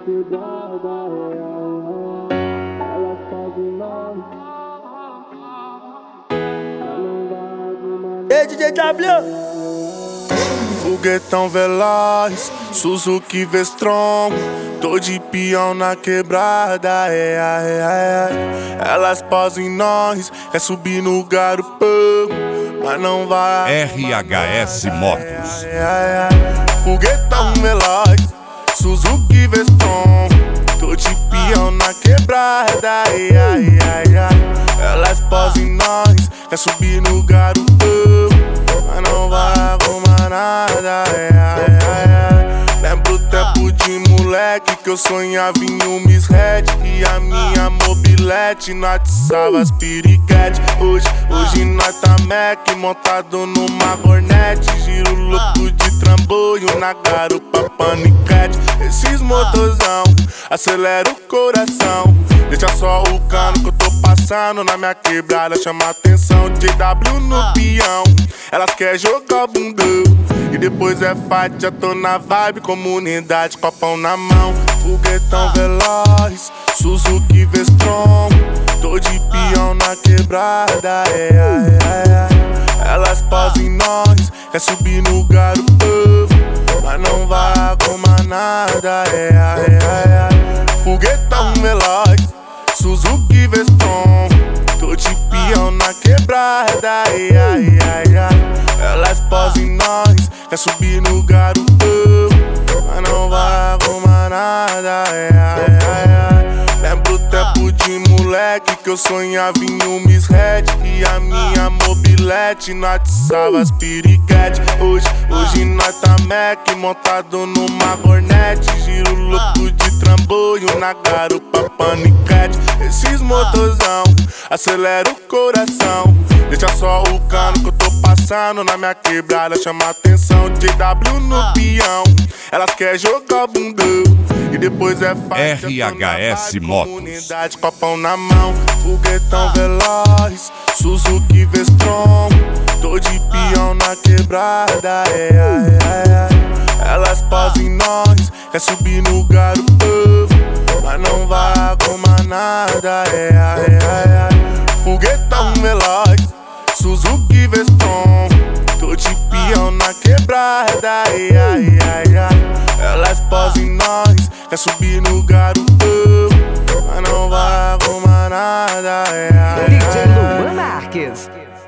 Ei, DJ W! Foguetão veloz, Suzuki V-Strom, tô de peão na quebrada, Elas posam em nós, quer subir no garupa, mas não vai. RHS Motos. Foguetão veloz, Suzuki V-Strom, tô de peão na quebrada, Elas posam em nós, quer subir no garupa, mas não vai arrumar nada, Lembro o tempo de moleque que eu sonhava em um Miss Red e a minha mobilete nós atiçava as piriquete. Hoje nós tá Mac montado numa Hornet, giro louco de trambolho na garupa paniquete. Esses motorzão acelera o coração, deixa só o cano que eu tô passando na minha quebrada, chama atenção. JW no peão, elas quer jogar bundão e depois é fight, já tô na vibe, comunidade, copão na mão. Foguetão veloz, Suzuki V-Strom, tô de peão na quebrada, Elas posam em nós, quer subir no garupa, mas não vai arrumar nada, Foguetão veloz, Suzuki V-Strom, tô de peão na quebrada, Elas posam em nós, quer subir no garupa, mas não vai arrumar nada, Lembro o tempo de moleque que eu sonhava em um Miss Red e a minha mobilete nós atiçava as piriquete. Hoje nós tá Mac montado numa Hornet, giro louco de trambolho na garupa paniquete. Esses motorzão acelera o coração, deixa só o cano que eu tô passando na minha quebrada, chama atenção. JW no peão, elas quer jogar bundão e depois é fight, RHS Motos. Comunidade, copão na mão. Foguetão veloz, Suzuki V-Strom, tô de peão na quebrada, Elas posam em nós, quer subir no garupa, mas não vai arrumar nada, Foguetão veloz, Suzuki V-Strom, tô de peão na quebrada, Elas posam em nós, quer subir no garupa, mas não vai arrumar nada, DJ Luan Marques.